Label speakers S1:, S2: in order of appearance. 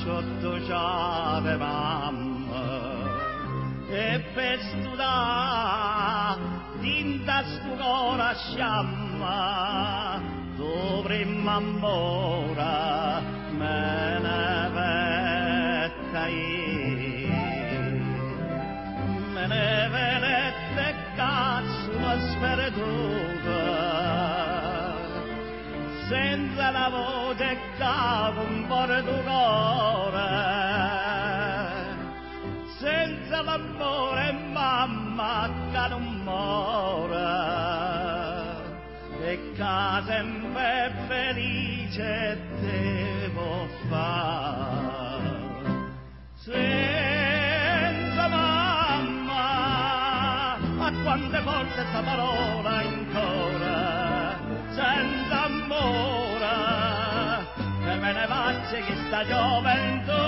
S1: sotto c'ave mamma e per studare tinta stu cuore sciamma dovremmo ancora me ne vettai me ne venette cazzo ma sperduta senza la voce cavo un po' di cuore senza l'amore mamma che non muore e che sempre felice devo fare senza mamma a quante volte sta parola ancora senza amore che me ne faccia che sta gioventù